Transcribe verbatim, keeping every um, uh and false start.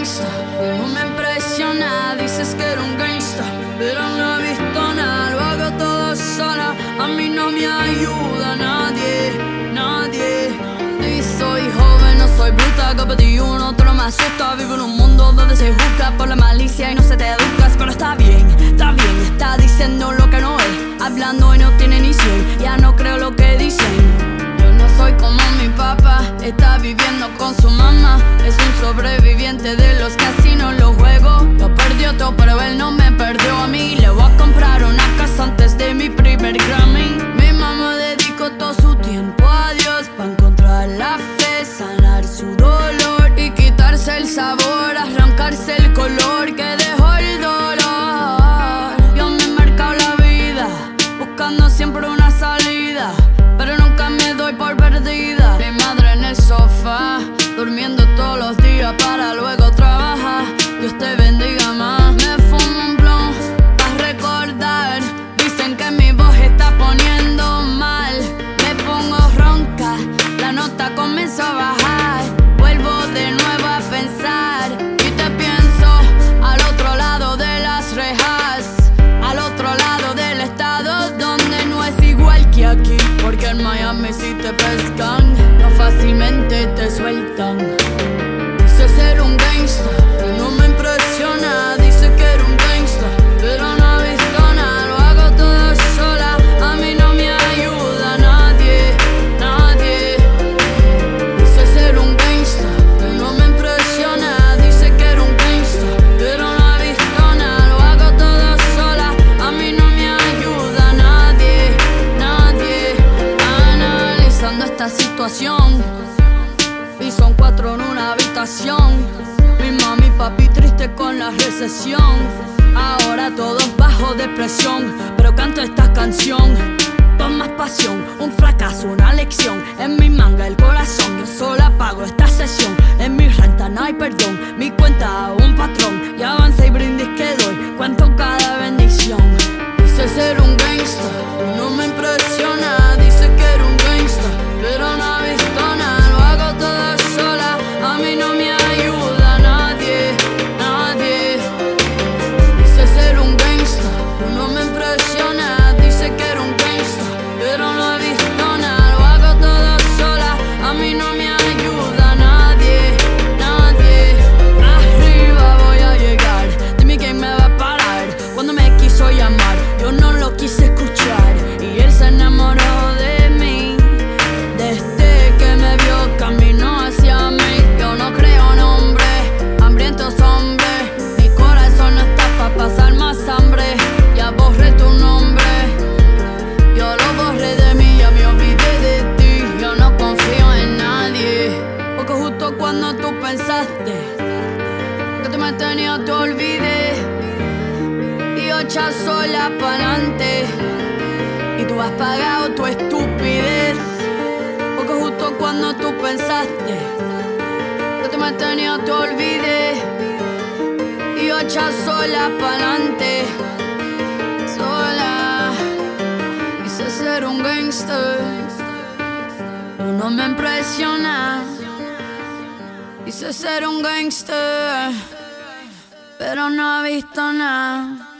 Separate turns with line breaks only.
gangsta, no me impresiona. Dices que era un gangsta, pero no he visto nada. Lo hago todo sola, a mí no me ayuda nadie, nadie. Y soy joven, no soy bruta, que veintiuno, todo me asusta. Vivo en un mundo donde se juzga por la malicia y no se te educas. Pero está bien, está bien, está diciendo lo que no es, hablando y no tiene ni cien. Ya no creo lo que dicen. Yo no soy como mi papá, está viviendo con su mamá. Es un sobreviviente de los casinos, los juegos. Lo perdió todo, pero él no me perdió a mí. Le voy a comprar una casa antes de mi primer Grammy. Mi mamá dedicó todo su tiempo a Dios para encontrar la fe, sanar su dolor y quitarse el sabor, arrancarse el color que dejó el dolor. Yo me he marcado la vida buscando siempre una salida, pero nunca me doy por perdida. Mi madre en el sofá, durmiendo todos los días para luego trabajar. Dios te bendiga más. Me fumo un blunt para recordar. Dicen que mi voz está poniendo mal. Me pongo ronca, la nota comenzó a bajar. Vuelvo de nuevo a pensar y te pienso al otro lado de las rejas, al otro lado del estado donde no es igual que aquí. Porque en Miami si te pescan, no fácilmente te sueltan. Dice ser un gangsta, no me impresiona. Dice que era un gangsta, pero no he visto nada. Lo hago todo sola, a mí no me ayuda nadie, nadie. Dice ser un gangsta, no me impresiona. Dice que era un gangsta, pero no he visto nada. Lo hago todo sola, a mí no me ayuda nadie, nadie. Analizando esta situación, y son cuatro en una habitación. Mi mami y papi triste con la recesión. Ahora todos bajo depresión, pero canto esta canción con más pasión. Un fracaso, una lección, en mi manga el corazón. Yo sola pago esta sesión, en mi renta no hay perdón. Mi cuenta un patrón, y avanza y brindis que doy, cuento cada bendición. Dice ser un gangsta, no me impresiona. Dice que era un gangsta, pero no he visto nada. Lo hago todo sola, a mí no me ayuda nadie, nadie. Dice ser un gangsta, no me impresiona. Dice que era un gangsta, pero no he visto nada. Lo hago todo sola, a mí no me ayuda nadie, nadie. Arriba voy a llegar, dime quién me va a parar. Cuando me quiso llamar, yo no lo quise escuchar, y él se enamoró de mí. Desde que me vio caminó hacia mí. Yo no creo nombre, hambrientos hombres. Mi corazón no está pa' pasar más hambre. Ya borré tu nombre, yo lo borré de mí, ya me olvidé de ti. Yo no confío en nadie, porque justo cuando tú pensaste que tú me tenías, te olvidé. Y yo echa sola pa'lante, y tú has pagado tu estupidez. Porque justo cuando tú pensaste que tú me tenías, te olvidé. Y yo echa sola pa'lante, sola. Quise ser un gangster, pero no me impresiona. Quise ser un gangster, pero no he visto nada.